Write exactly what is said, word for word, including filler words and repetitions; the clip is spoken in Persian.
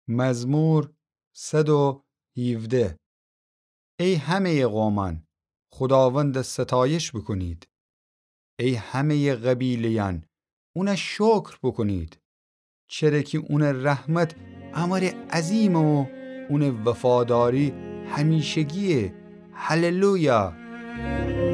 مزمور صد و هفده. ای همه قومان، خداوند ستایش بکنید. ای همه قبیلیان، اون شکر بکنید. چرا که اون رحمت امر عظیم و اون وفاداری همیشگیه. هللویا.